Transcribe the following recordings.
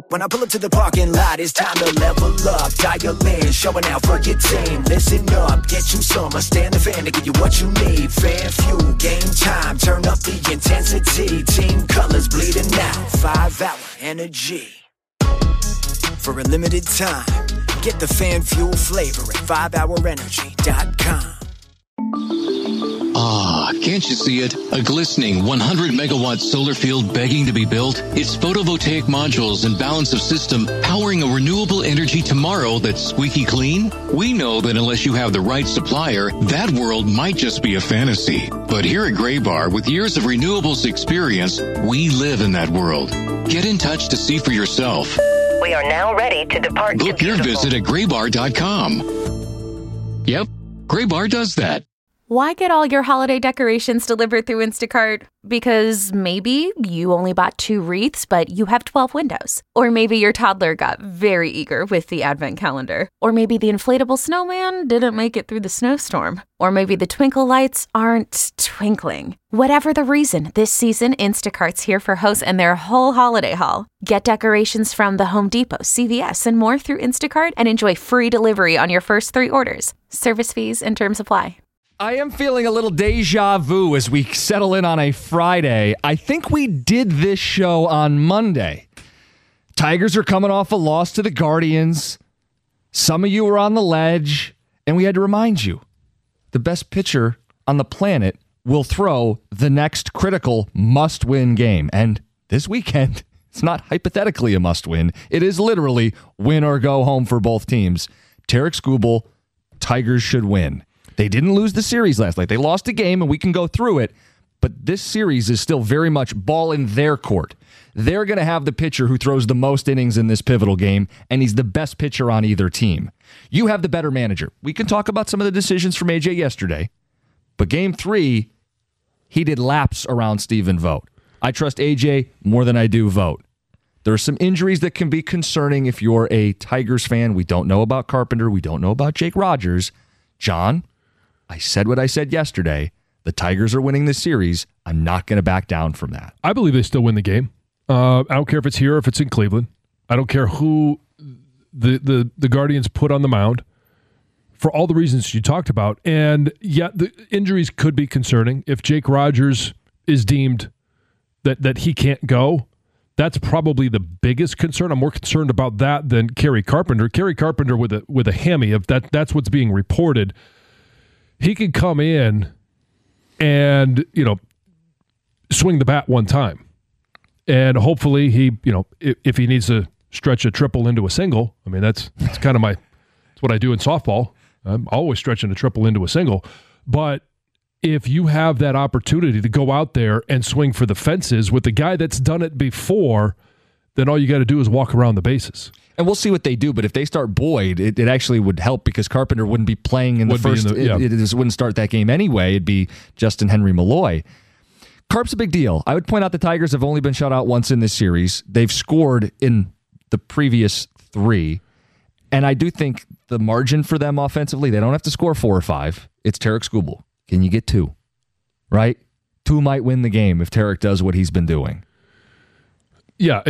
When I pull up to the parking lot, it's time to level up. Dial in, showing out for your team. Listen up, get you some. Stand the fan to give you what you need. Fan fuel, game time, turn up the intensity. Team colors bleeding out, 5-hour energy. For a limited time, get the fan fuel flavor at 5hourenergy.com. Ah, can't you see it? A glistening 100-megawatt solar field begging to be built? Its photovoltaic modules and balance of system powering a renewable energy tomorrow that's squeaky clean? We know that unless you have the right supplier, that world might just be a fantasy. But here at Graybar, with years of renewables experience, we live in that world. Get in touch to see for yourself. We are now ready to depart. Book your visit at graybar.com. Yep, Graybar does that. Why get all your holiday decorations delivered through Instacart? Because maybe you only bought 2 wreaths, but you have 12 windows. Or maybe your toddler got very eager with the advent calendar. Or maybe the inflatable snowman didn't make it through the snowstorm. Or maybe the twinkle lights aren't twinkling. Whatever the reason, this season, Instacart's here for hosts and their whole holiday haul. Get decorations from the Home Depot, CVS, and more through Instacart and enjoy free delivery on your first 3 orders. Service fees and terms apply. I am feeling a little deja vu as we settle in on a Friday. I think we did this show on Monday. Tigers are coming off a loss to the Guardians. Some of you were on the ledge, and we had to remind you, the best pitcher on the planet will throw the next critical must-win game. And this weekend, it's not hypothetically a must-win. It is literally win or go home for both teams. Tarik Skubal, Tigers should win. They didn't lose the series last night. They lost a game, and we can go through it, but this series is still very much ball in their court. They're going to have the pitcher who throws the most innings in this pivotal game, and he's the best pitcher on either team. You have the better manager. We can talk about some of the decisions from AJ yesterday, but Game 3, he did laps around Stephen Vogt. I trust AJ more than I do Vogt. There are some injuries that can be concerning if you're a Tigers fan. We don't know about Carpenter. We don't know about Jake Rogers. John, I said what I said yesterday. The Tigers are winning this series. I'm not going to back down from that. I believe they still win the game. I don't care if it's here or if it's in Cleveland. I don't care who the Guardians put on the mound for all the reasons you talked about. And yet the injuries could be concerning. If Jake Rogers is deemed that he can't go, that's probably the biggest concern. I'm more concerned about that than Kerry Carpenter. Kerry Carpenter with a hammy, if that's what's being reported. He could come in and, swing the bat one time. And hopefully he, if he needs to stretch a triple into a single, I mean, that's kind of it's what I do in softball. I'm always stretching a triple into a single. But if you have that opportunity to go out there and swing for the fences with the guy that's done it before, then all you got to do is walk around the bases. And we'll see what they do, but if they start Boyd, it actually would help because Carpenter wouldn't be playing in the first. It just wouldn't start that game anyway. It'd be Justin Henry Malloy. Carp's a big deal. I would point out the Tigers have only been shut out once in this series. They've scored in the previous 3. And I do think the margin for them offensively, they don't have to score 4 or 5. It's Tarik Skubal. Can you get 2? Right? 2 might win the game if Tarik does what he's been doing. Yeah,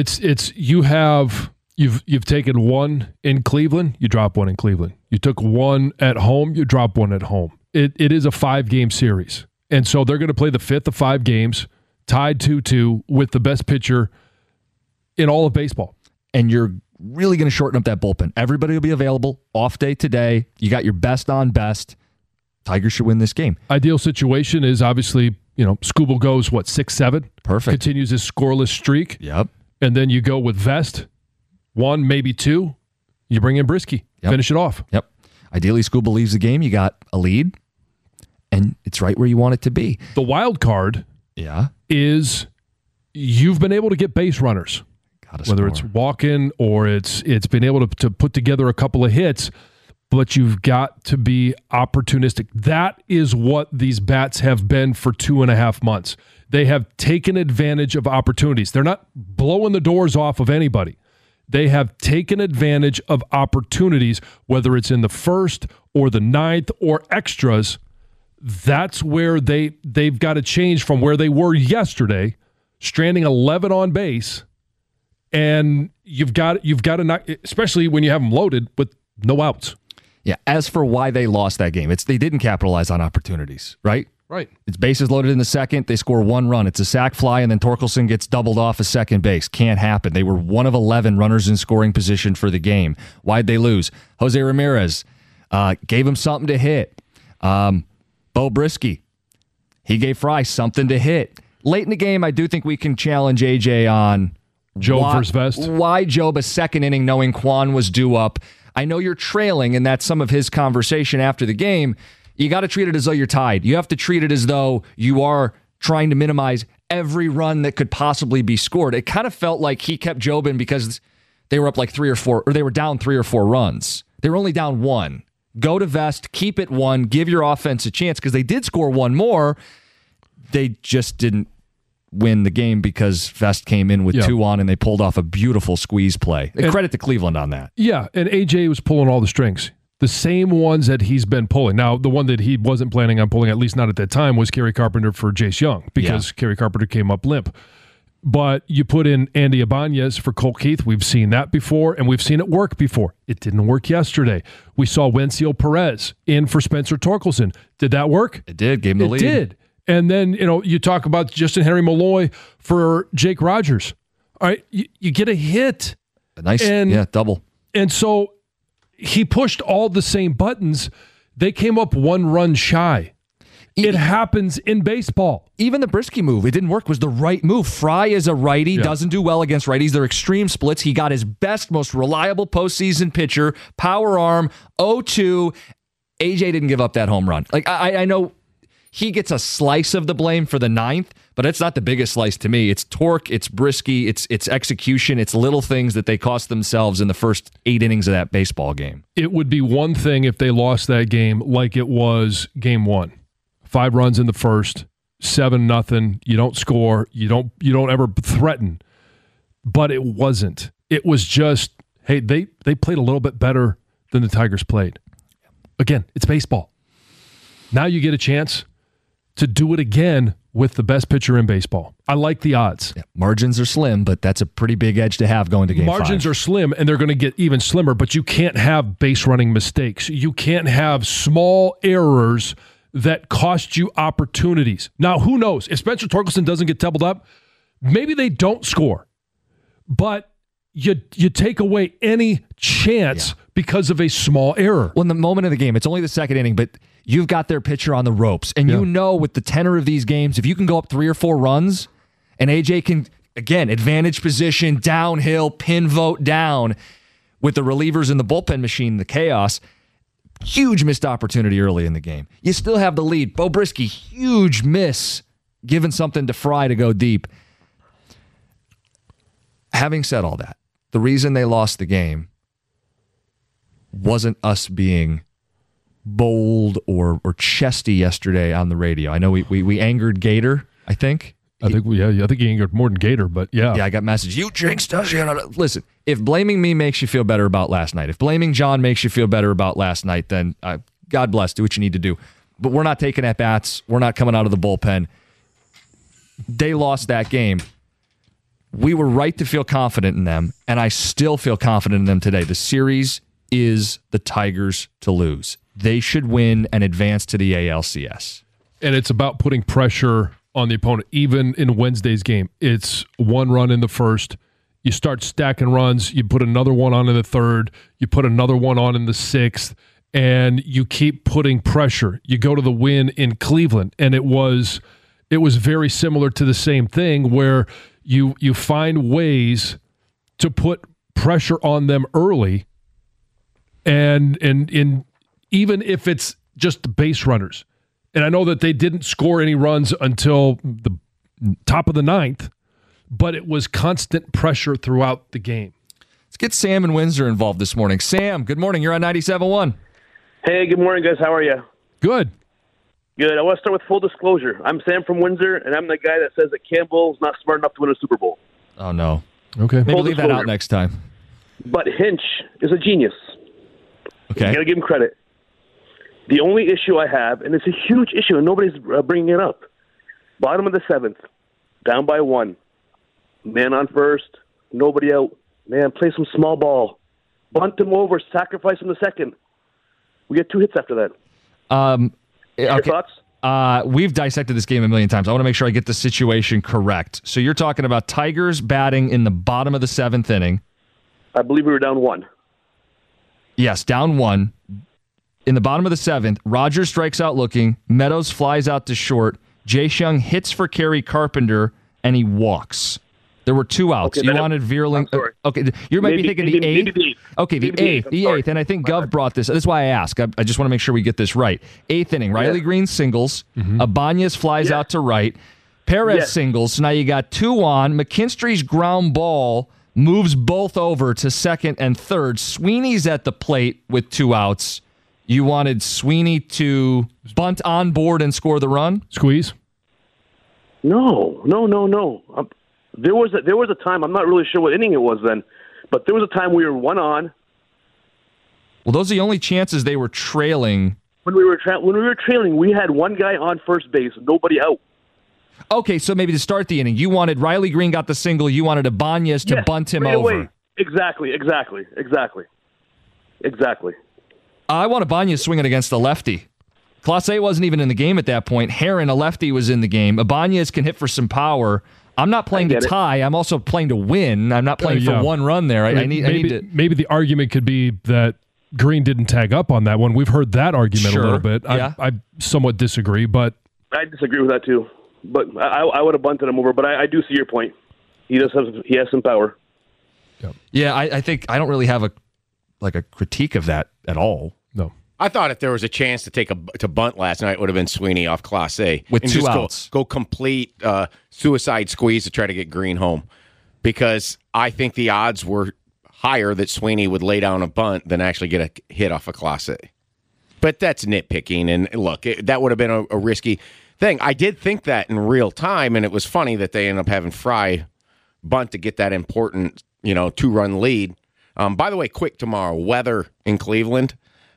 you've taken 1 in Cleveland, you drop 1 in Cleveland. You took 1 at home, you drop 1 at home. It is a 5-game series. And so they're going to play the 5th of 5 games, tied 2-2 with the best pitcher in all of baseball. And you're really going to shorten up that bullpen. Everybody will be available. Off day today. You got your best on best. Tigers should win this game. Ideal situation is obviously, Skubal goes, 6-7? Perfect. Continues his scoreless streak. Yep. And then you go with Vest, 1, maybe 2. You bring in Brisky. Yep. Finish it off. Yep. Ideally, Skubal leaves the game. You got a lead, and it's right where you want it to be. The wild card is you've been able to get base runners. Whether it's walking or it's been able to put together a couple of hits, but you've got to be opportunistic. That is what these bats have been for 2.5 months. They have taken advantage of opportunities. They're not blowing the doors off of anybody. They have taken advantage of opportunities, whether it's in the 1st or the 9th or extras. That's where they've got to change from where they were yesterday, stranding 11 on base. And, you've got to not, especially when you have them loaded with no outs. Yeah. As for why they lost that game, they didn't capitalize on opportunities, right? Right. It's bases loaded in the second. They score one run. It's a sac fly, and then Torkelson gets doubled off a second base. Can't happen. They were 1 of 11 runners in scoring position for the game. Why'd they lose? Jose Ramirez gave him something to hit. Bo Brisky, he gave Fry something to hit. Late in the game, I do think we can challenge AJ on Job versus Vest. Why Job a second inning knowing Kwan was due up. I know you're trailing, and that's some of his conversation after the game. You got to treat it as though you're tied. You have to treat it as though you are trying to minimize every run that could possibly be scored. It kind of felt like he kept Job in because they were up like 3 or 4, or they were down 3 or 4 runs. They were only down 1. Go to Vest, keep it 1, give your offense a chance, because they did score 1 more. They just didn't win the game because Vest came in with 2 on and they pulled off a beautiful squeeze play. Credit to Cleveland on that. Yeah, and AJ was pulling all the strings. The same ones that he's been pulling. Now, the one that he wasn't planning on pulling, at least not at that time, was Kerry Carpenter for Jace Young, because Kerry Carpenter came up limp. But you put in Andy Ibanez for Colt Keith. We've seen that before, and we've seen it work before. It didn't work yesterday. We saw Wencio Perez in for Spencer Torkelson. Did that work? It did. Gave him the lead. It did. And then, you talk about Justin Henry Malloy for Jake Rogers. All right, you get a hit. A nice, double. And so he pushed all the same buttons. They came up 1 run shy. It happens in baseball. Even the Brisky move, it didn't work, was the right move. Fry is a righty, doesn't do well against righties. They're extreme splits. He got his best, most reliable postseason pitcher, power arm, 0-2. AJ didn't give up that home run. Like, I know he gets a slice of the blame for the 9th, but it's not the biggest slice to me. It's torque, it's Brisky, it's execution, it's little things that they cost themselves in the first 8 innings of that baseball game. It would be one thing if they lost that game like it was game 1. 5 runs in the first, 7-0. You don't score. You don't ever threaten. But it wasn't. It was just, hey, they played a little bit better than the Tigers played. Again, it's baseball. Now you get a chance to do it again with the best pitcher in baseball. I like the odds. Yeah, margins are slim, but that's a pretty big edge to have going to game 5. Margins are slim, and they're going to get even slimmer, but you can't have base running mistakes. You can't have small errors that cost you opportunities. Now, who knows? If Spencer Torkelson doesn't get doubled up, maybe they don't score. But you take away any chance because of a small error. Well, in the moment of the game, it's only the second inning, but you've got their pitcher on the ropes. And you know with the tenor of these games, if you can go up 3 or 4 runs, and AJ can, again, advantage position, downhill, pin vote down with the relievers in the bullpen machine, the chaos, huge missed opportunity early in the game. You still have the lead. Bo Brisky, huge miss, giving something to Fry to go deep. Having said all that, the reason they lost the game wasn't us being bold or chesty yesterday on the radio. I know we angered Gator, I think. I think he angered more than Gator, but yeah. Yeah, I got message. You jinxed us. Listen, if blaming me makes you feel better about last night, if blaming John makes you feel better about last night, then God bless, do what you need to do. But we're not taking at bats. We're not coming out of the bullpen. They lost that game. We were right to feel confident in them, and I still feel confident in them today. The series is the Tigers to lose. They should win and advance to the ALCS. And it's about putting pressure on the opponent. Even in Wednesday's game, it's 1 run in the first. You start stacking runs. You put another one on in the third. You put another one on in the 6th, and you keep putting pressure. You go to the win in Cleveland, and it was very similar to the same thing where you find ways to put pressure on them early, and even if it's just base runners. And I know that they didn't score any runs until the top of the 9th, but it was constant pressure throughout the game. Let's get Sam and Windsor involved this morning. Sam, good morning. You're on 97.1. Hey, good morning, guys. How are you? Good. Good. I want to start with full disclosure. I'm Sam from Windsor, and I'm the guy that says that Campbell's not smart enough to win a Super Bowl. Oh, no. Okay. Maybe leave that out next time. But Hinch is a genius. Okay. You got to give him credit. The only issue I have, and it's a huge issue, and nobody's bringing it up, bottom of the 7th, down by 1, man on first, nobody out, Man, play some small ball. Bunt him over, sacrifice him the second. We get 2 hits after that. Your thoughts? We've dissected this game a million times. I want to make sure I get the situation correct. So you're talking about Tigers batting in the bottom of the 7th inning. I believe we were down 1. Yes, down 1. In the bottom of the 7th, Rogers strikes out looking. Meadows flies out to short. Jae-Seung hits for Kerry Carpenter, and he walks. There were 2 outs. Okay, you wanted Vierling. Okay, you might be thinking the 8th. Maybe the 8th. Okay, the 8th. The 8th. And I think Gov brought this. That's why I ask. I just want to make sure we get this right. 8th inning. Riley Green singles. Ibanez flies out to right. Perez singles. So now you got 2 on. McKinstry's ground ball moves both over to second and third. Sweeney's at the plate with 2 outs. You wanted Sweeney to bunt on board and score the run? Squeeze? No. There was a time, I'm not really sure what inning it was then, but there was a time we were 1 on. Well, those are the only chances they were trailing. When we were trailing, we had 1 guy on first base, nobody out. Okay, so maybe to start the inning, you wanted Riley Green got the single, you wanted Ibanez to bunt him right over. Away. Exactly. I want Ibanez swinging against the lefty. Clase wasn't even in the game at that point. Herron, a lefty, was in the game. Ibanez can hit for some power. I'm not playing to tie. I'm also playing to win. I'm not playing for 1 run there. I need to. Maybe the argument could be that Green didn't tag up on that one. We've heard that argument a little bit. Yeah. I somewhat disagree, but I disagree with that too. But I would have bunted him over. But I do see your point. He has some power. Yeah, I think I don't really have a critique of that at all. No. I thought if there was a chance to bunt last night, it would have been Sweeney off Class A. With and 2 outs. Go complete suicide squeeze to try to get Green home. Because I think the odds were higher that Sweeney would lay down a bunt than actually get a hit off of Class A. But that's nitpicking. And look, that would have been a risky thing. I did think that in real time, and it was funny that they ended up having Fry bunt to get that important 2-run lead. By the way, quick tomorrow, weather in Cleveland.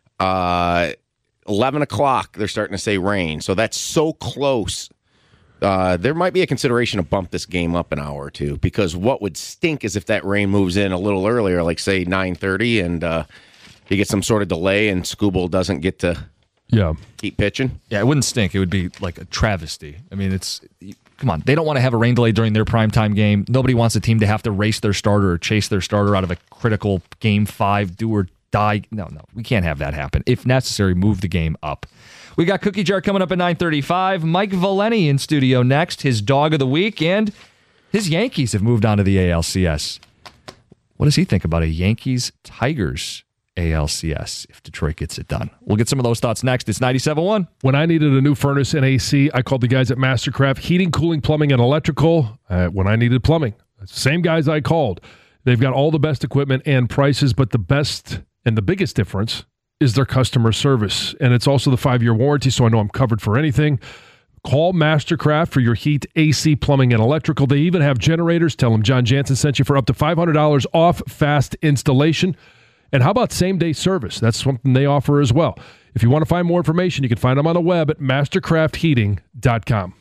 11 o'clock, they're starting to say rain. So that's so close. There might be a consideration to bump this game up an hour or 2, because what would stink is if that rain moves in a little earlier, like say 9:30, and you get some sort of delay and Skubal doesn't get to keep pitching. Yeah, it wouldn't stink. It would be like a travesty. I mean, come on. They don't want to have a rain delay during their primetime game. Nobody wants a team to have to race their starter or chase their starter out of a critical Game 5 do or die. No, we can't have that happen. If necessary, move the game up. We got Cookie Jar coming up at 9:35. Mike Valeni in studio next, his dog of the week, and his Yankees have moved on to the ALCS. What does he think about a Yankees-Tigers ALCS if Detroit gets it done? We'll get some of those thoughts next. It's 97.1. When I needed a new furnace and AC, I called the guys at Mastercraft Heating, Cooling, Plumbing, and Electrical. When I needed plumbing, same guys I called. They've got all the best equipment and prices, but the best and the biggest difference is their customer service. And it's also the 5-year warranty, so I know I'm covered for anything. Call Mastercraft for your heat, AC, plumbing, and electrical. They even have generators. Tell them John Jansen sent you for up to $500 off fast installation. And how about same-day service? That's something they offer as well. If you want to find more information, you can find them on the web at mastercraftheating.com.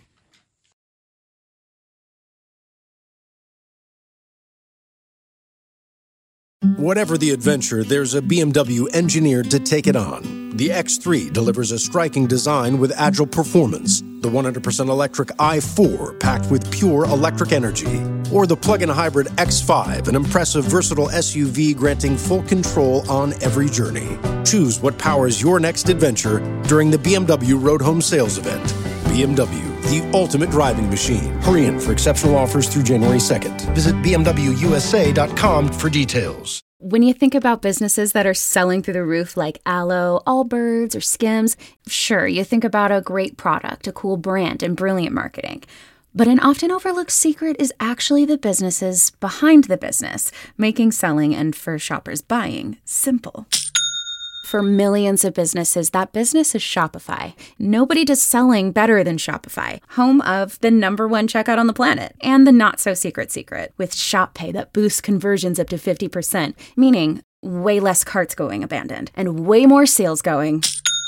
Whatever the adventure, there's a BMW engineered to take it on. The X3 delivers a striking design with agile performance. The 100% electric i4 packed with pure electric energy. Or the plug-in hybrid X5, an impressive versatile SUV granting full control on every journey. Choose what powers your next adventure during the BMW Road Home Sales Event. BMW, the ultimate driving machine. Hurry in for exceptional offers through January 2nd. Visit BMWUSA.com for details. When you think about businesses that are selling through the roof like Aloe, Allbirds, or Skims, sure, you think about a great product, a cool brand, and brilliant marketing. But an often overlooked secret is actually the businesses behind the business, making selling and, for shoppers, buying simple. For millions of businesses, that business is Shopify. Nobody does selling better than Shopify, home of the #1 checkout on the planet and the not-so-secret secret with Shop Pay that boosts conversions up to 50%, meaning way less carts going abandoned and way more sales going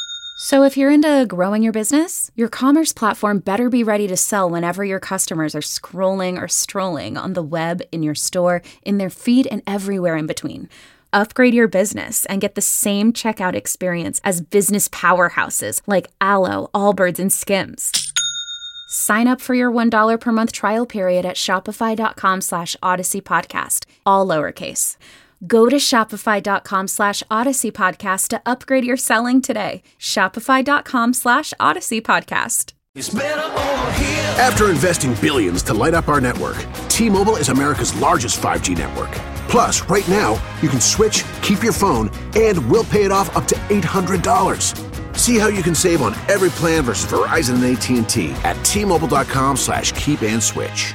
So if you're into growing your business, your commerce platform better be ready to sell whenever your customers are scrolling or strolling on the web, in your store, in their feed, and everywhere in between. Upgrade your business and get the same checkout experience as business powerhouses like Allo, Allbirds, and Skims. Sign up for your $1 per month trial period at shopify.com/Odyssey Podcast, all lowercase. Go to shopify.com/Odyssey Podcast to upgrade your selling today. Shopify.com/Odyssey Podcast. After investing billions to light up our network, T-Mobile is America's largest 5G network. Plus, right now, you can switch, keep your phone, and we'll pay it off up to $800. See how you can save on every plan versus Verizon and AT&T at T-Mobile.com/keep and switch.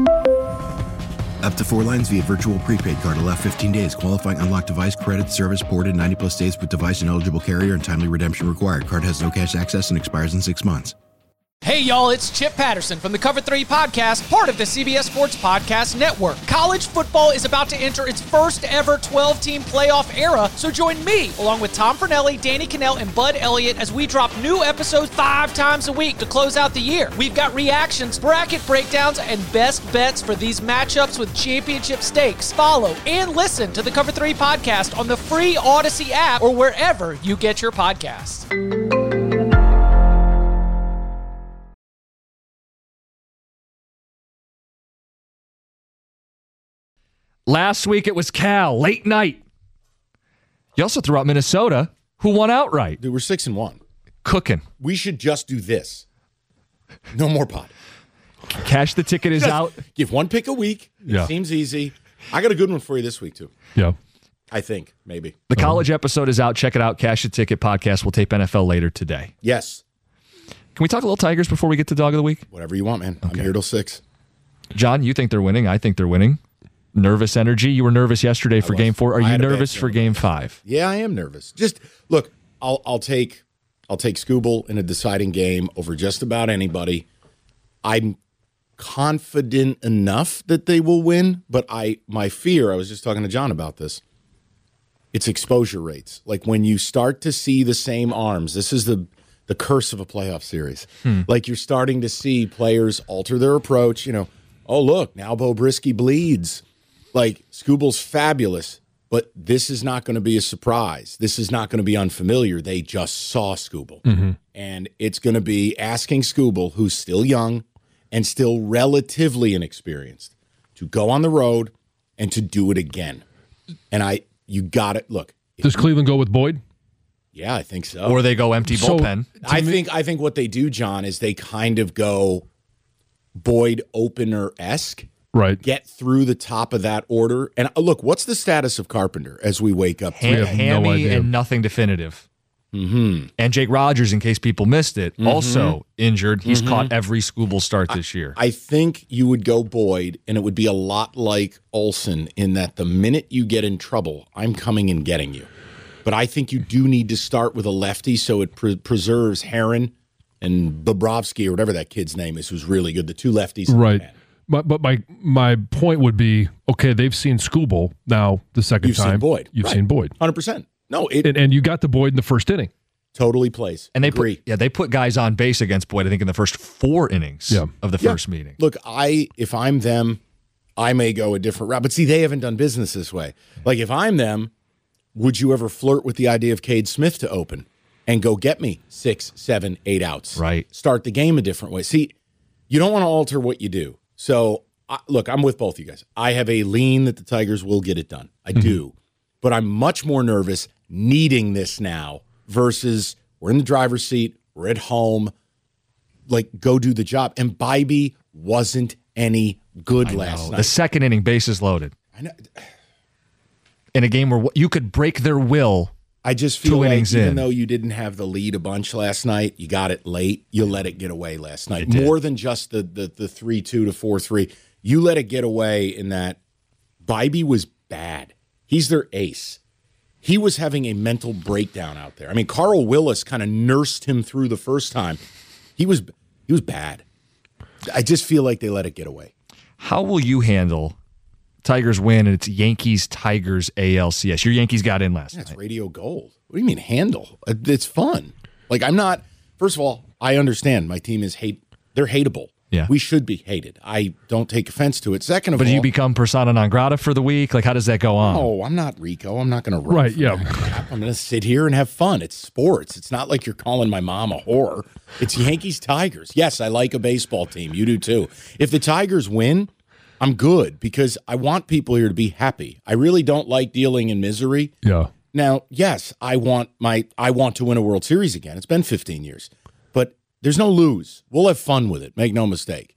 Up to 4 lines via virtual prepaid card. Allow 15 days. Qualifying unlocked device credit service ported 90+ days with device and eligible carrier and timely redemption required. Card has no cash access and expires in 6 months. Hey, y'all, it's Chip Patterson from the Cover 3 Podcast, part of the CBS Sports Podcast Network. College football is about to enter its first ever 12-team playoff era, so join me, along with Tom Fornelli, Danny Cannell, and Bud Elliott, as we drop new episodes 5 times a week to close out the year. We've got reactions, bracket breakdowns, and best bets for these matchups with championship stakes. Follow and listen to the Cover 3 Podcast on the free Odyssey app or wherever you get your podcasts. Last week it was Cal, late night. You also threw out Minnesota, who won outright. Dude, we're 6-1. Cooking. We should just do this. No more pod. Cash the ticket is out. Give one pick a week. Yeah. It seems easy. I got a good one for you this week, too. Yeah. I think, maybe. The college episode is out. Check it out. Cash the Ticket podcast. We'll tape NFL later today. Yes. Can we talk a little Tigers before we get to Dog of the Week? Whatever you want, man. Okay. I'm here till 6. John, you think they're winning. I think they're winning. Nervous energy. You were nervous yesterday for Game 4. Are you nervous for Game 5? Yeah, I am nervous. Just look, I'll take Scooble in a deciding game over just about anybody. I'm confident enough that they will win, but my fear, I was just talking to John about this, it's exposure rates. Like when you start to see the same arms, this is the curse of a playoff series. Like you're starting to see players alter their approach, oh look, now Bo Brisky bleeds. Like, Scooble's fabulous, but this is not going to be a surprise. This is not going to be unfamiliar. They just saw Scooble. Mm-hmm. And it's going to be asking Scooble, who's still young and still relatively inexperienced, to go on the road and to do it again. And you got it. Look. Does Cleveland go with Boyd? Yeah, I think so. Or they go empty bullpen. I think what they do, John, is they kind of go Boyd opener-esque. Right. Get through the top of that order. And look, what's the status of Carpenter as we wake up? Hammy and nothing definitive. Mm-hmm. And Jake Rogers, in case people missed it, also injured. He's caught every Scooble start this year. I think you would go Boyd, and it would be a lot like Olsen in that the minute you get in trouble, I'm coming and getting you. But I think you do need to start with a lefty so it preserves Heron and Bobrovsky or whatever that kid's name is, who's really good. The two lefties. Right. But my point would be, okay, they've seen Scooble now the second time. You've seen Boyd. You've seen Boyd. 100%. No, and you got the Boyd in the first inning. Totally plays. And they put guys on base against Boyd, I think, in the first 4 innings of the first meeting. Look, if I'm them, I may go a different route. But see, they haven't done business this way. Like, if I'm them, would you ever flirt with the idea of Cade Smith to open and go get me 6, 7, 8 outs? Right. Start the game a different way. See, you don't want to alter what you do. So, look, I'm with both you guys. I have a lean that the Tigers will get it done. I do. But I'm much more nervous needing this now versus we're in the driver's seat, we're at home, like, go do the job. And Bybee wasn't any good last night. The second inning, bases loaded. I know. In a game where you could break their will. I just feel like even though you didn't have the lead a bunch last night, you got it late, you let it get away last night. More than just the 3-2 to 4-3. You let it get away in that Bybee was bad. He's their ace. He was having a mental breakdown out there. I mean, Carl Willis kind of nursed him through the first time. He was bad. I just feel like they let it get away. How will you handle Tigers win and it's Yankees-Tigers ALCS? Your Yankees got in last night. That's radio gold. What do you mean handle? It's fun. Like, I'm not. First of all, I understand my team is they're hateable. Yeah. We should be hated. I don't take offense to it. Second of all, but do you become persona non grata for the week? Like, how does that go on? No, I'm not Rico. I'm not going to Right, yeah. I'm going to sit here and have fun. It's sports. It's not like you're calling my mom a whore. It's Yankees Tigers. Yes, I like a baseball team. You do too. If the Tigers win, I'm good because I want people here to be happy. I really don't like dealing in misery. Yeah. Now, yes, I want to win a World Series again. It's been 15 years. But there's no lose. We'll have fun with it. Make no mistake.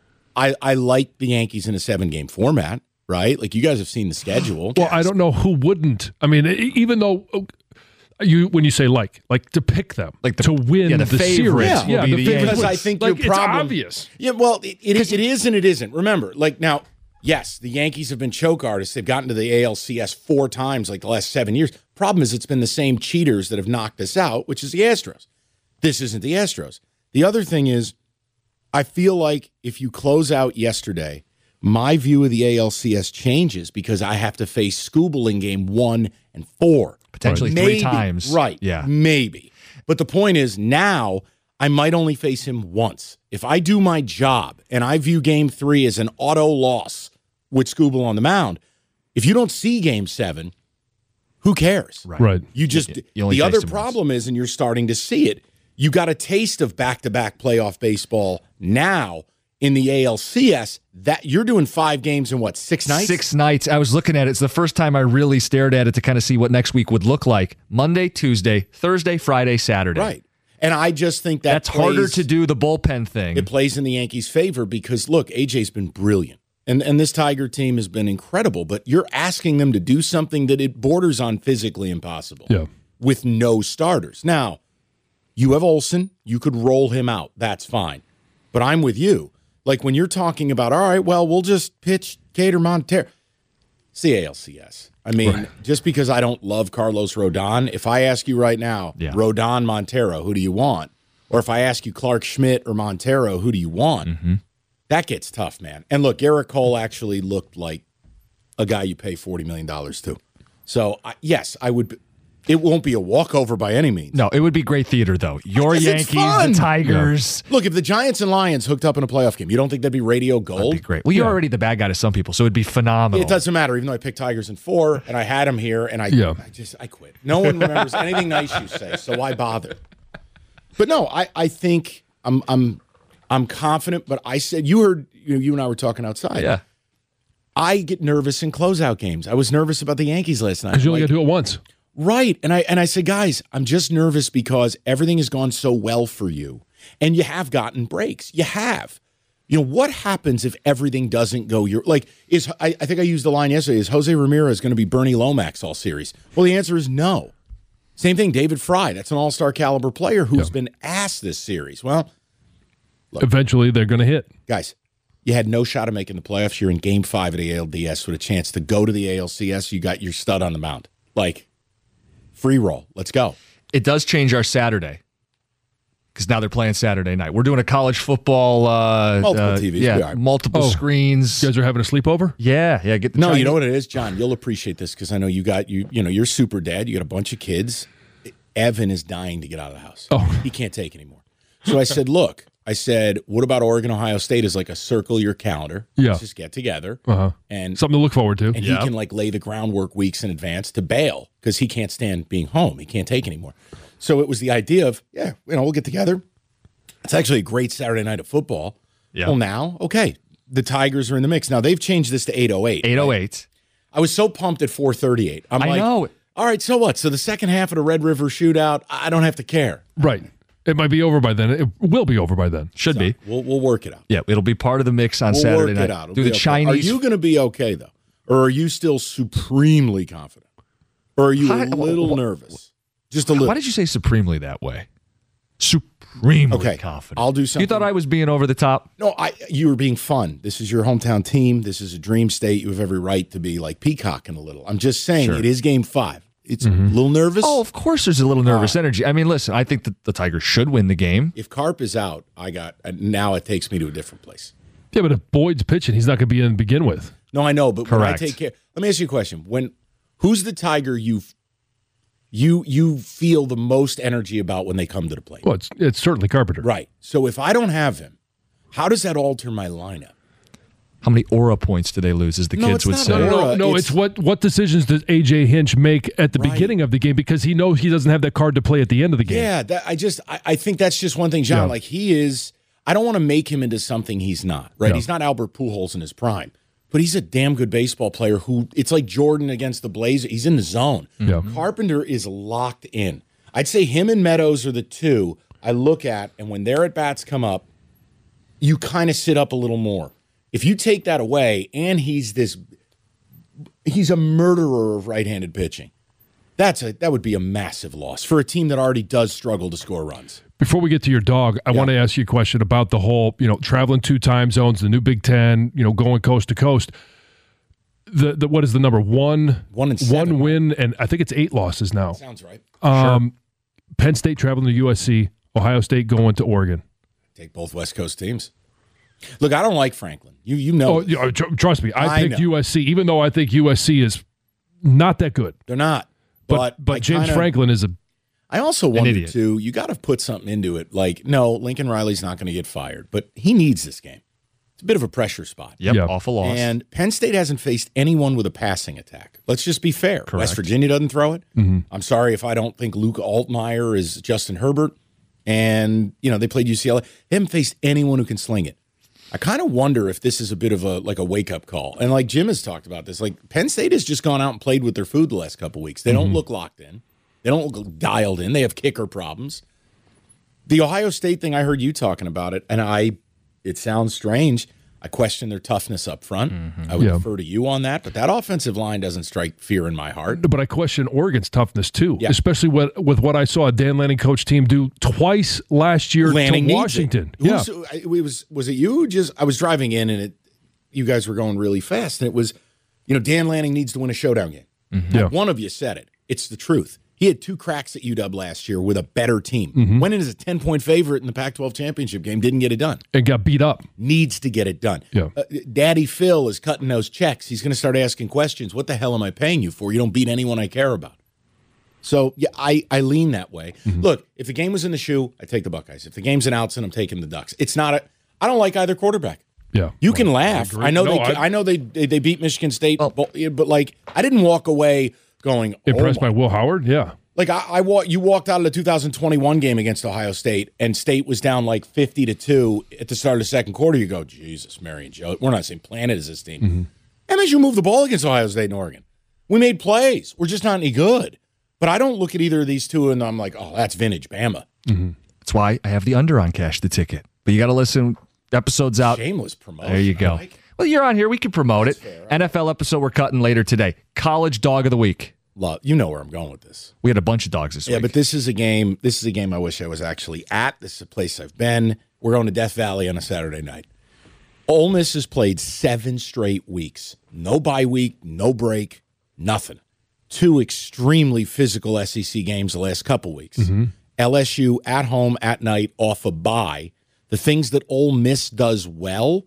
I like the Yankees in a 7-game format, right? Like, you guys have seen the schedule. Well, I don't know who wouldn't. I mean, even though when you say like to pick them, like to win the series, yeah, the because I think like, your problem, it's obvious. Yeah, well, it is and it isn't. Remember, like now, yes, the Yankees have been choke artists. They've gotten to the ALCS 4 times, like the last 7 years. Problem is, it's been the same cheaters that have knocked us out, which is the Astros. This isn't the Astros. The other thing is, I feel like if you close out yesterday, my view of the ALCS changes because I have to face Skubal in game 1 and 4. Potentially maybe, 3 times. Right. Yeah. Maybe. But the point is, now I might only face him once. If I do my job and I view game 3 as an auto loss with Skubal on the mound, if you don't see game 7, who cares? Right. You just the other problem is, and you're starting to see it, you got a taste of back-to-back playoff baseball now in the ALCS. That you're doing 5 games in what, 6 nights? 6 nights. I was looking at it. It's the first time I really stared at it to kind of see what next week would look like. Monday, Tuesday, Thursday, Friday, Saturday. Right. And I just think that's harder to do the bullpen thing. It plays in the Yankees' favor because, look, AJ's been brilliant. And this Tiger team has been incredible, but you're asking them to do something that it borders on physically impossible with no starters. Now, you have Olsen. You could roll him out. That's fine. But I'm with you. Like, when you're talking about, all right, well, we'll just pitch Cater Montero. It's the ALCS. I mean, just because I don't love Carlos Rodon, if I ask you right now, Rodon, Montero, who do you want? Or if I ask you Clark Schmidt or Montero, who do you want? Mm-hmm. That gets tough, man. And look, Garrett Cole actually looked like a guy you pay $40 million to. So, yes, I would. It won't be a walkover by any means. No, it would be great theater, though. Your Yankees, the Tigers. Yeah. Look, if the Giants and Lions hooked up in a playoff game, you don't think that'd be radio gold? That'd be great. Well, you're already the bad guy to some people, so it'd be phenomenal. It doesn't matter, even though I picked Tigers in 4, and I had them here, and I quit. No one remembers anything nice you say, so why bother? But no, I think I'm confident, but I said, you heard, you and I were talking outside. Yeah. I get nervous in closeout games. I was nervous about the Yankees last night. Because you only got to do it once. Right. And I said, guys, I'm just nervous because everything has gone so well for you. And you have gotten breaks. You have. What happens if everything doesn't go your like? I think I used the line yesterday, is Jose Ramirez going to be Bernie Lomax all series? Well, the answer is no. Same thing, David Fry. That's an all-star caliber player who's been asked this series. Well, look, eventually they're going to hit. Guys, you had no shot of making the playoffs. You're in game 5 of the ALDS with a chance to go to the ALCS. You got your stud on the mound. Like, free roll. Let's go. It does change our Saturday because now they're playing Saturday night. We're doing a college football. Multiple TVs. Yeah, multiple screens. You guys are having a sleepover? Yeah. Get the no, you know what it is, John? You'll appreciate this because I know you're super dad. You got a bunch of kids. Evan is dying to get out of the house. Oh. He can't take anymore. So I said, look, what about Oregon, Ohio State as like a circle your calendar? Yeah. Let's just get together. And something to look forward to. And he can like lay the groundwork weeks in advance to bail because he can't stand being home. He can't take anymore. So it was the idea of, we'll get together. It's actually a great Saturday night of football. Yeah. Well, now, okay, the Tigers are in the mix. Now, they've changed this to 8:08. 8:08. Right? I was so pumped at 4:38. I know. All right, so what? So the second half of the Red River Shootout, I don't have to care. Right. It might be over by then. It will be over by then. Should be. We'll work it out. Yeah, it'll be part of the mix on Saturday night. Work it out. Do the Chinese. Are you going to be okay, though? Or are you still supremely confident? Or are you a little nervous? Just a little. Why did you say supremely that way? Supremely confident. I'll do something. You thought I was being over the top? No, you were being fun. This is your hometown team. This is a dream state. You have every right to be like peacocking a little. I'm just saying it is game 5. It's a little nervous. Oh, of course there's a little nervous energy. I mean, listen, I think that the Tigers should win the game. If Carp is out, now it takes me to a different place. Yeah, but if Boyd's pitching, he's not going to be in to begin with. No, I know, but Correct. when I take care. Let me ask you a question. Who's the Tiger you've you feel the most energy about when they come to the plate. Well, it's certainly Carpenter. Right. So if I don't have him, how does that alter my lineup? How many aura points do they lose, as the kids would say? No, it's what decisions does A.J. Hinch make at the beginning of the game, because he knows he doesn't have that card to play at the end of the game. Yeah, I think that's just one thing, John. Yeah. Like, he is, I don't want to make him into something he's not, right? Yeah. He's not Albert Pujols in his prime, but he's a damn good baseball player who, it's like Jordan against the Blazers. He's in the zone. Yeah. Carpenter is locked in. I'd say him and Meadows are the two I look at, and when their at-bats come up, you kind of sit up a little more. If you take that away, and he's a murderer of right-handed pitching, that would be a massive loss for a team that already does struggle to score runs. Before we get to your dog, I want to ask you a question about the whole, traveling 2 time zones, the new Big Ten, going coast to coast. The what is the number? One win, and I think it's 8 losses now. Sounds right. Sure. Penn State traveling to USC, Ohio State going to Oregon. Take both West Coast teams. Look, I don't like Franklin. You know. Oh, trust me, I picked know. USC, even though I think USC is not that good. They're not. But James Franklin is I also wonder, idiot. too, you got to put something into it. Like, no, Lincoln Riley's not going to get fired, but he needs this game. It's a bit of a pressure spot. Yep, awful loss. And Penn State hasn't faced anyone with a passing attack. Let's just be fair. Correct. West Virginia doesn't throw it. Mm-hmm. I'm sorry if I don't think Luke Altmaier is Justin Herbert. And, they played UCLA. They haven't faced anyone who can sling it. I kind of wonder if this is a bit of a wake-up call. And like Jim has talked about this, like Penn State has just gone out and played with their food the last couple of weeks. They don't look locked in. They don't look dialed in. They have kicker problems. The Ohio State thing, I heard you talking about it, and it sounds strange. I question their toughness up front. I would defer to you on that, but that offensive line doesn't strike fear in my heart. But I question Oregon's toughness too, especially with what I saw a Dan Lanning coach team do twice last year Lanning to Washington. Was it you? I was driving in, and you guys were going really fast, and it was, Dan Lanning needs to win a showdown game. Like one of you said it. It's the truth. He had 2 cracks at UW last year with a better team. Went in as a 10-point favorite in the Pac-12 championship game, didn't get it done. And got beat up. Needs to get it done. Yeah. Daddy Phil is cutting those checks. He's going to start asking questions. What the hell am I paying you for? You don't beat anyone I care about. So, yeah, I lean that way. Look, if the game was in the shoe, I take the Buckeyes. If the game's in Outson, I'm taking the Ducks. It's not I don't like either quarterback. Yeah. You can laugh. I know I know they beat Michigan State, but like I didn't walk away going impressed by Will Howard. Yeah. Like you walked out of the 2021 game against Ohio State, and State was down like 50-2 at the start of the second quarter. You go, Jesus, Mary and Joe. We're not the same planet as this team. MSU moved the ball against Ohio State and Oregon. We made plays. We're just not any good. But I don't look at either of these two and I'm like, oh, that's vintage Bama. That's why I have the under on Cash the Ticket. But you got to listen. Episode's out. Shameless promotion. There you go. Well, you're on here. We can promote it. Fair, right? NFL episode we're cutting later today. College Dog of the Week. You know where I'm going with this. We had a bunch of dogs this week. Yeah, but this is a game I wish I was actually at. This is a place I've been. We're going to Death Valley on a Saturday night. Ole Miss has played 7 straight weeks. No bye week, no break, nothing. 2 extremely physical SEC games the last couple weeks. LSU at home at night off a bye. The things that Ole Miss does well,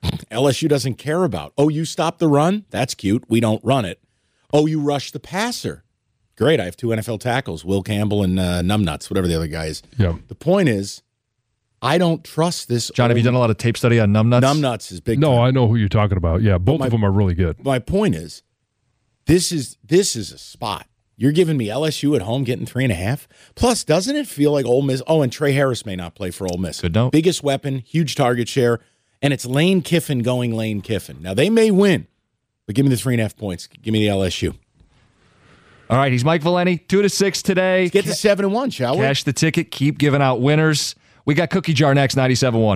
LSU doesn't care about. Oh, you stop the run? That's cute. We don't run it. Oh, you rush the passer. Great. I have 2 NFL tackles, Will Campbell and Numbnuts, whatever the other guy is. Yeah. The point is, I don't trust this. John, have you done a lot of tape study on Numbnuts? Numbnuts is big No, time. I know who you're talking about. Yeah, both of them are really good. My point is, this is a spot. You're giving me LSU at home getting 3.5. Plus, doesn't it feel like Ole Miss? Oh, and Trey Harris may not play for Ole Miss. Good note. Biggest weapon, huge target share, and it's Lane Kiffin going Lane Kiffin. Now, they may win, but give me the 3.5 points. Give me the LSU. All right, he's Mike Valenti, 2-6 today. Let's get to 7-1, shall we? Cash the Ticket. Keep giving out winners. We got Cookie Jar next, 97.1.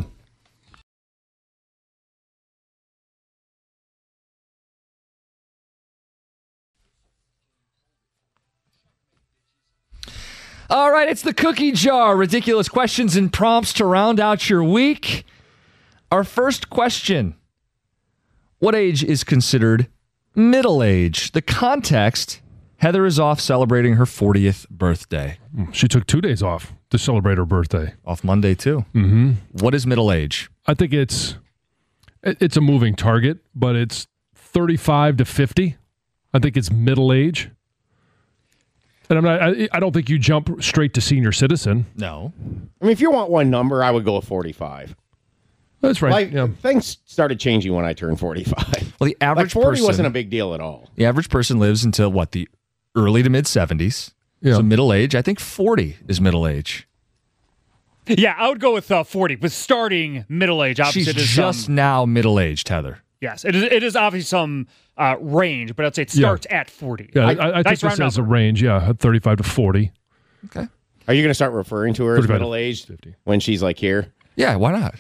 All right, it's the Cookie Jar. Ridiculous questions and prompts to round out your week. Our first question. What age is considered middle age? The context, Heather is off celebrating her 40th birthday. She took 2 days off to celebrate her birthday. Off Monday, too. Mm-hmm. What is middle age? I think it's a moving target, but it's 35 to 50. I think it's middle age. And I don't think you jump straight to senior citizen. No. I mean, if you want one number, I would go with 45. That's right. Things started changing when I turned 45. Well, the average 40 person wasn't a big deal at all. The average person lives until what, the early to mid 70s. So middle age. I think 40 is middle age. Yeah, I would go with 40, but starting middle age. She's just now middle aged, Heather. Yes, it is obviously some range, but I'd say it starts at 40. Yeah, I think this has a range, 35 to 40. Okay. Are you going to start referring to her as middle-aged when she's like here? Yeah, why not?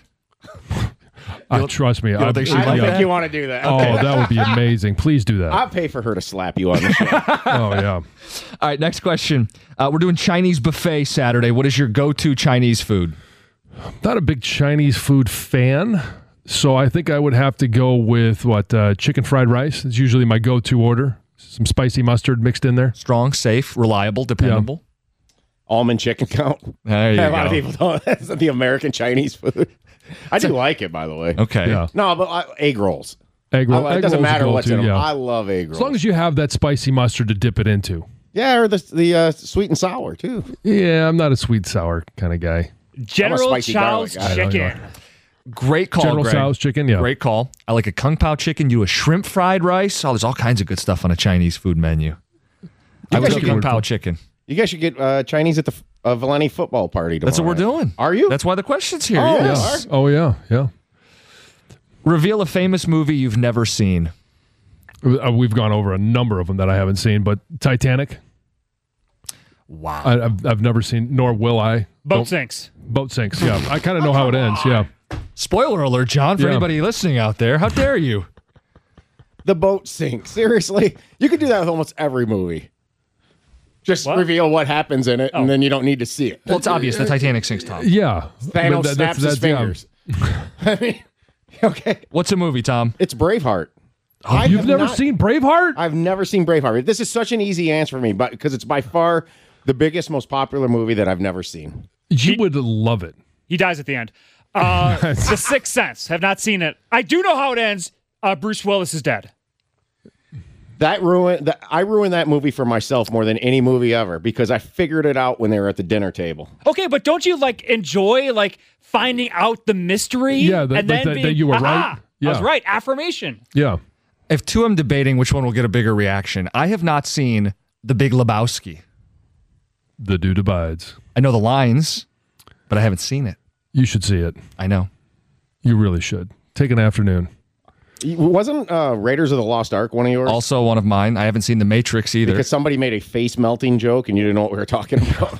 Trust me. I don't think you want to do that. Okay. Oh, that would be amazing. Please do that. I'll pay for her to slap you on the show. Oh, yeah. All right, next question. We're doing Chinese buffet Saturday. What is your go-to Chinese food? Not a big Chinese food fan, so I think I would have to go with, chicken fried rice. It's usually my go-to order. Some spicy mustard mixed in there. Strong, safe, reliable, dependable. Almond chicken count. There you go. A lot of people don't. That's the American Chinese food. I do like it, by the way. Okay. Yeah. No, but egg rolls. Egg roll. It doesn't matter what's in them. I love egg rolls. As long as you have that spicy mustard to dip it into. Yeah, or the sweet and sour, too. Yeah, I'm not a sweet sour kind of guy. General Chow's chicken. Great call, General Greg. Chow's chicken, yeah. Great call. I like a Kung Pao chicken. You do a shrimp fried rice. Oh, there's all kinds of good stuff on a Chinese food menu. I would Kung Pao chicken. You guys should get Chinese at the Valenti football party tomorrow. That's what we're doing. Are you? That's why the question's here. Oh, yes. Oh, yeah. Reveal a famous movie you've never seen. We've gone over a number of them that I haven't seen, but Titanic. Wow. I've never seen, nor will I. Boat sinks. Boat sinks, yeah. I kind of know how it ends, yeah. Spoiler alert, John, for anybody listening out there. How dare you? The boat sinks. Seriously? You could do that with almost every movie. Just reveal what happens in it, and then you don't need to see it. Well, it's obvious. The Titanic sinks, Tom. Yeah. Thanos snaps his fingers. I mean, okay. What's a movie, Tom? It's Braveheart. You've never seen Braveheart? I've never seen Braveheart. This is such an easy answer for me, but because it's by far the biggest, most popular movie that I've never seen. You would love it. He dies at the end. The Sixth Sense. Have not seen it. I do know how it ends. Bruce Willis is dead. I ruined that movie for myself more than any movie ever because I figured it out when they were at the dinner table. Okay, but don't you enjoy finding out the mystery? Yeah, and then that you were right. Yeah. I was right. Affirmation. Yeah. If two of them debating which one will get a bigger reaction, I have not seen The Big Lebowski. The Dude Abides. I know the lines, but I haven't seen it. You should see it. I know. You really should. Take an afternoon. Wasn't Raiders of the Lost Ark one of yours? Also one of mine. I haven't seen The Matrix either. Because somebody made a face melting joke and you didn't know what we were talking about.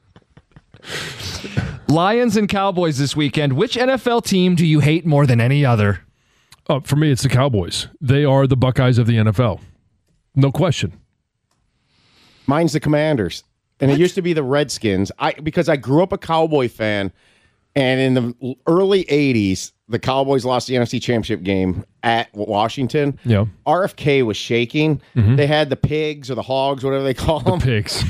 Lions and Cowboys this weekend. Which NFL team do you hate more than any other? For me, it's the Cowboys. They are the Buckeyes of the NFL. No question. Mine's the Commanders. And it used to be the Redskins. Because I grew up a Cowboy fan, and in the early 80s, the Cowboys lost the NFC Championship game at Washington. Yeah. RFK was shaking. Mm-hmm. They had the pigs or the hogs, whatever they call them. The pigs.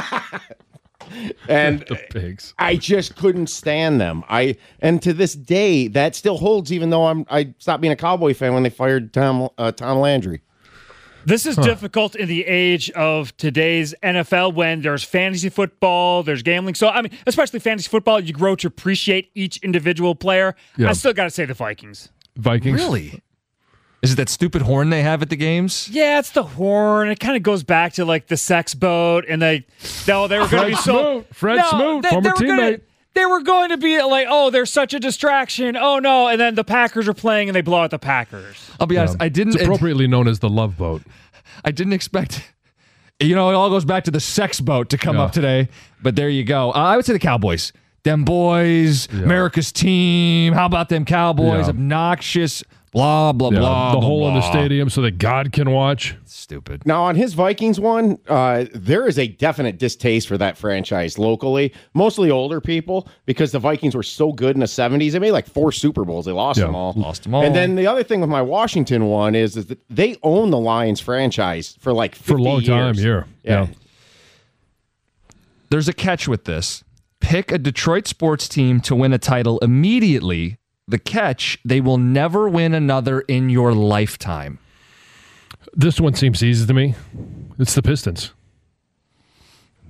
And the pigs. I just couldn't stand them. And to this day, that still holds, even though I stopped being a Cowboy fan when they fired Tom Landry. This is difficult in the age of today's NFL when there's fantasy football, there's gambling. So, I mean, especially fantasy football, you grow to appreciate each individual player. Yeah. I still got to say the Vikings. Vikings? Really? Is it that stupid horn they have at the games? Yeah, it's the horn. It kind of goes back to the sex boat, and they were going to be so... Fred Smoot, former teammate. They were going to be they're such a distraction. Oh, no. And then the Packers are playing, and they blow out the Packers. I'll be honest, I didn't... It's appropriately known as the Love Boat. I didn't expect... it all goes back to the sex boat to come up today. But there you go. I would say the Cowboys. Them boys, America's team. How about them Cowboys? Yeah. Obnoxious... Blah, blah, blah. The hole blah. in the stadium so that God can watch. Stupid. Now, on his Vikings one, there is a definite distaste for that franchise locally, mostly older people, because the Vikings were so good in the 70s. They made 4 Super Bowls. They lost them all. And then the other thing with my Washington one is that they own the Lions franchise for 50 for a long time here. Yeah. There's a catch with this. Pick a Detroit sports team to win a title immediately. The catch, they will never win another in your lifetime. This one seems easy to me. It's the Pistons.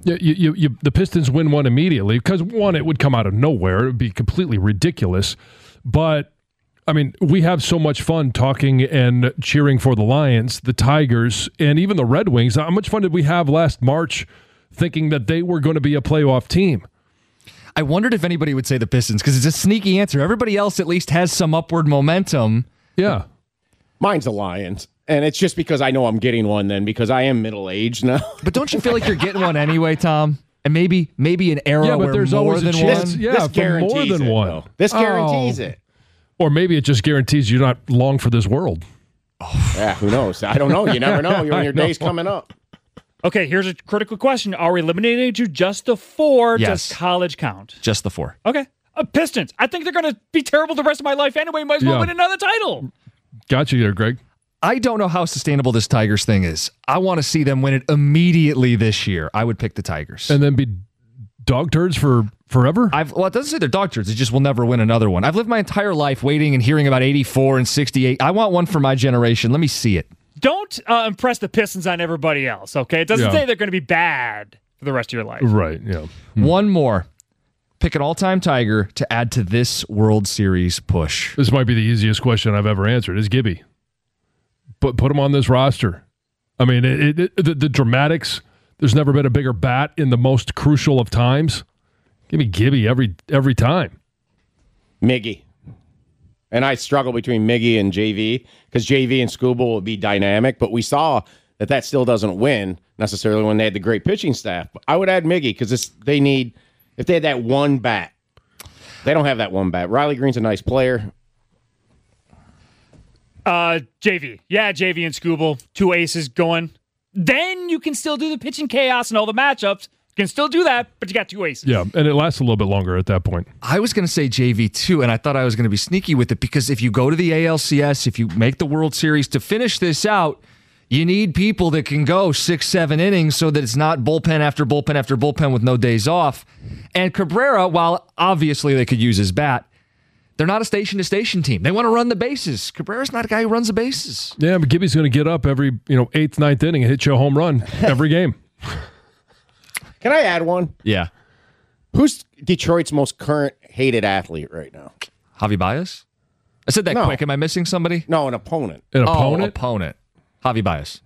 The Pistons win one immediately because, one, it would come out of nowhere. It would be completely ridiculous. But, I mean, we have so much fun talking and cheering for the Lions, the Tigers, and even the Red Wings. How much fun did we have last March thinking that they were going to be a playoff team? I wondered if anybody would say the Pistons because it's a sneaky answer. Everybody else at least has some upward momentum. Yeah. Mine's the Lions. And it's just because I know I'm getting one then because I am middle-aged now. But don't you feel like you're getting one anyway, Tom? And maybe an era where there's more always than a chance. one? Yeah, for more than one. Though. This guarantees it. Or maybe it just guarantees you're not long for this world. Oh. Yeah, who knows? I don't know. You never know. When your day's coming up. Okay, here's a critical question. Are we eliminating to just the 4? Yes. Does college count? Just the 4. Okay. Pistons. I think they're going to be terrible the rest of my life anyway. Might as well win another title. Got you there, Greg. I don't know how sustainable this Tigers thing is. I want to see them win it immediately this year. I would pick the Tigers. And then be dog turds for forever? It doesn't say they're dog turds. It just will never win another one. I've lived my entire life waiting and hearing about 84 and 68. I want one for my generation. Let me see it. Don't impress the Pistons on everybody else, okay? It doesn't say they're going to be bad for the rest of your life. Right, yeah. One more. Pick an all-time Tiger to add to this World Series push. This might be the easiest question I've ever answered. Is Gibby. Put him on this roster. I mean, the dramatics, there's never been a bigger bat in the most crucial of times. Give me Gibby every time. Miggy. And I struggle between Miggy and JV because JV and Scuba will be dynamic, but we saw that still doesn't win necessarily when they had the great pitching staff. But I would add Miggy because if they had that one bat. They don't have that one bat. Riley Green's a nice player. JV. Yeah, JV and Scooble. 2 aces going. Then you can still do the pitching chaos and all the matchups. You can still do that, but you got 2 aces. Yeah, and it lasts a little bit longer at that point. I was going to say JV too, and I thought I was going to be sneaky with it because if you go to the ALCS, if you make the World Series to finish this out, you need people that can go 6-7 innings so that it's not bullpen after bullpen after bullpen with no days off. And Cabrera, while obviously they could use his bat, they're not a station-to-station team. They want to run the bases. Cabrera's not a guy who runs the bases. Yeah, but Gibby's going to get up every 8th, 9th inning and hit you a home run every game. Can I add one? Yeah. Who's Detroit's most current hated athlete right now? Javi Baez? I said that quick. Am I missing somebody? No, an opponent. An opponent? Opponent. Javi Baez.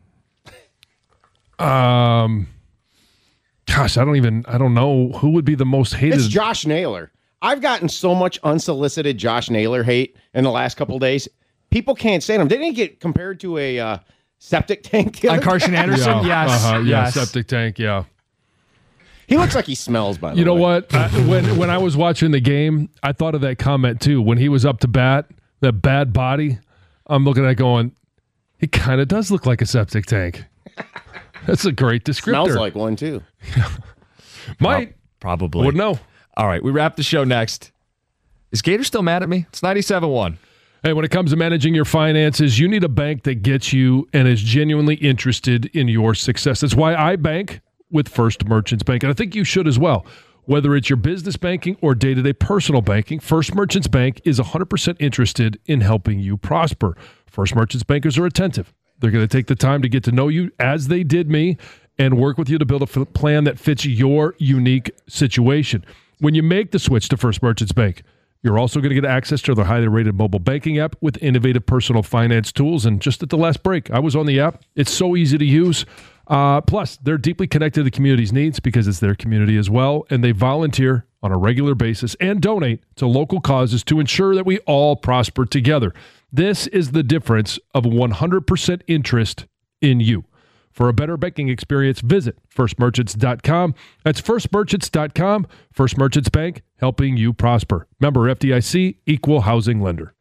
Gosh, I don't know who would be the most hated. It's Josh Naylor. I've gotten so much unsolicited Josh Naylor hate in the last couple of days. People can't stand him. Didn't he get compared to a septic tank? On Carson Anderson? Yeah, Yes. Septic tank, yeah. He looks like he smells, by the way. You know what? When I was watching the game, I thought of that comment too. When he was up to bat, that bad body, I'm looking at it going, he kind of does look like a septic tank. That's a great descriptor. Smells like one too. Might. Probably. Wouldn't know. All right, we wrap the show next. Is Gator still mad at me? It's 97.1. Hey, when it comes to managing your finances, you need a bank that gets you and is genuinely interested in your success. That's why I bank with First Merchants Bank, and I think you should as well. Whether it's your business banking or day-to-day personal banking, First Merchants Bank is 100% interested in helping you prosper. First Merchants bankers are attentive. They're going to take the time to get to know you as they did me and work with you to build a plan that fits your unique situation. When you make the switch to First Merchants Bank, you're also going to get access to their highly rated mobile banking app with innovative personal finance tools. And just at the last break, I was on the app. It's so easy to use. Plus, they're deeply connected to the community's needs because it's their community as well. And they volunteer on a regular basis and donate to local causes to ensure that we all prosper together. This is the difference of 100% interest in you. For a better banking experience, visit firstmerchants.com. That's firstmerchants.com. First Merchants Bank, helping you prosper. Member FDIC, equal housing lender.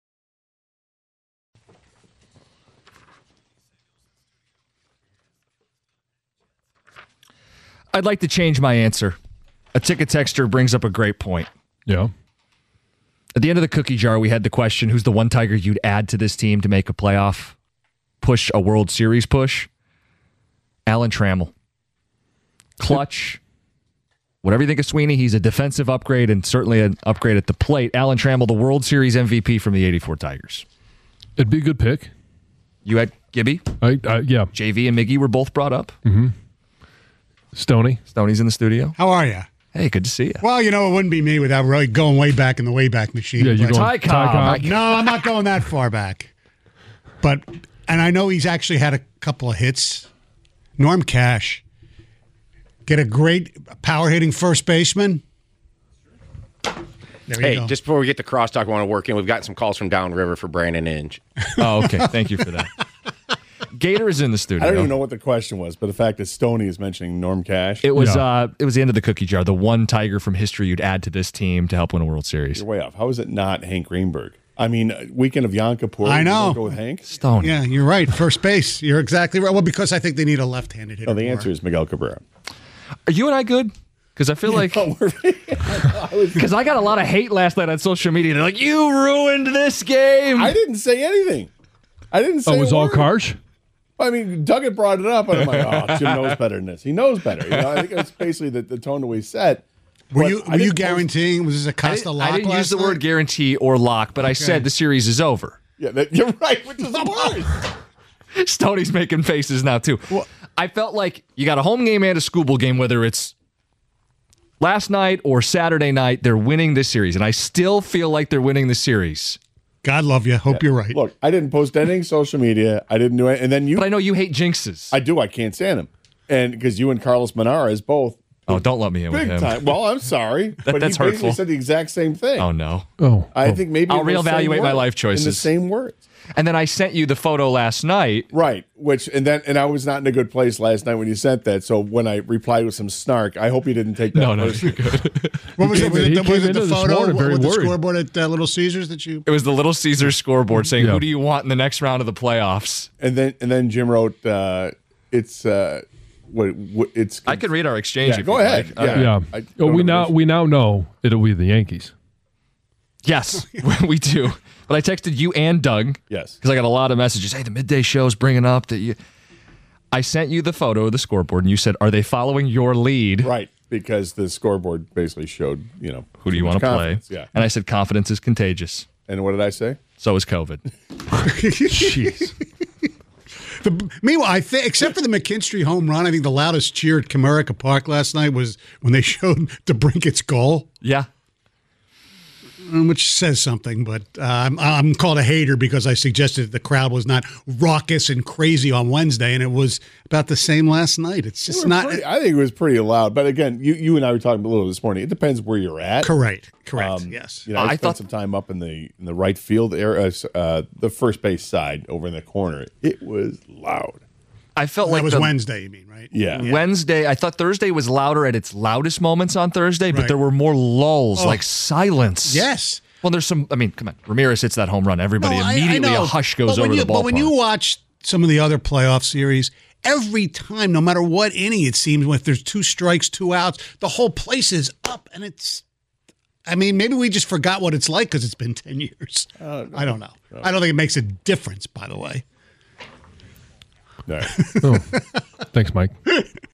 I'd like to change my answer. A ticket texter brings up a great point. Yeah. At the end of the cookie jar, we had the question, who's the one Tiger you'd add to this team to make a playoff push, a World Series push? Alan Trammell. Clutch. Whatever you think of Sweeney, he's a defensive upgrade and certainly an upgrade at the plate. Alan Trammell, the World Series MVP from the 84 Tigers. It'd be a good pick. You had Gibby? Yeah. JV and Miggy were both brought up. Mm-hmm. Stoney. Stoney's in the studio. How are you? Hey, good to see you. Well, it wouldn't be me without really going way back in the Wayback Machine. Yeah, you're going Ty-Cobb. No, I'm not going that far back. And I know he's actually had a couple of hits. Norm Cash. Get a great power-hitting first baseman. Hey, just before we get to crosstalk, I want to work in. We've got some calls from downriver for Brandon Inge. Oh, okay. Thank you for that. Gator is in the studio. I don't even know what the question was, but the fact that Stoney is mentioning Norm Cash. It was it was the end of the cookie jar. The one Tiger from history you'd add to this team to help win a World Series. You're way off. How is it not Hank Greenberg? I mean, weekend of Yom Kippur. I know. Go with Hank? Stoney. Yeah, you're right. First base. You're exactly right. Well, because I think they need a left-handed hitter. Oh, the answer is Miguel Cabrera. Are you and I good? Because I feel like because I got a lot of hate last night on social media. They're like, "You ruined this game." I didn't say anything. I didn't say. Oh, it was all Karsh? I mean, Doug had brought it up, and I'm like, "Oh, Jim knows better than this. He knows better." I think that's basically the tone that we set. Were you guaranteeing? Was this a Costa lock? I didn't use the word guarantee or lock, but I said the series is over. Yeah, you're right, which is the worst. Stoney's making faces now too. Well, I felt like you got a home game and a school bowl game, whether it's last night or Saturday night, they're winning this series, and I still feel like they're winning the series. God love you. Hope you're right. Look, I didn't post anything social media. I didn't do it, and then you. But I know you hate jinxes. I do. I can't stand him, and because you and Carlos Menares both. Oh, don't let me in with big him. Time. Well, I'm sorry, but that's he basically hurtful. said the exact same thing. Oh no. I think maybe I'll reevaluate my life choices in the same words. And then I sent you the photo last night. Right. And I was not in a good place last night when you sent that. So when I replied with some snark, I hope you didn't take that. No, you're good. What was it? Was it the photo with the worried. scoreboard at Little Caesars that you? It was the Little Caesars scoreboard saying, "Who do you want in the next round of the playoffs?" And then Jim wrote, "It's it's." I could read our exchange. Yeah, if go you'd ahead. Like. Yeah. We now know it'll be the Yankees. Yes, we do. But I texted you and Doug. Yes. Because I got a lot of messages. Hey, the midday show's bringing up that you. I sent you the photo of the scoreboard, and you said, "Are they following your lead?" Right, because the scoreboard basically showed, who do you want to play? Yeah. And I said, "Confidence is contagious." And what did I say? So is COVID. Jeez. Meanwhile, I think, except for the McKinstry home run, I think the loudest cheer at Comerica Park last night was when they showed DeBrincat's goal. Yeah. Which says something, but I'm called a hater because I suggested that the crowd was not raucous and crazy on Wednesday, and it was about the same last night. It's just not. I think it was pretty loud, but again, you and I were talking a little this morning. It depends where you're at. Correct. Yes. I spent some time up in the right field area, the first base side over in the corner. It was loud. I felt like it was Wednesday. You mean, right? Yeah. Wednesday. I thought Thursday was louder at its loudest moments on Thursday, but there were more lulls, like silence. Yes. Well, there's some. I mean, come on. Ramirez hits that home run. Everybody immediately a hush goes over the ballpark. But when you watch some of the other playoff series, every time, no matter what inning it seems, if there's 2 strikes, 2 outs, the whole place is up, and it's. I mean, maybe we just forgot what it's like because it's been 10 years. I don't know. No. I don't think it makes a difference. By the way. All right. Oh, thanks, Mike.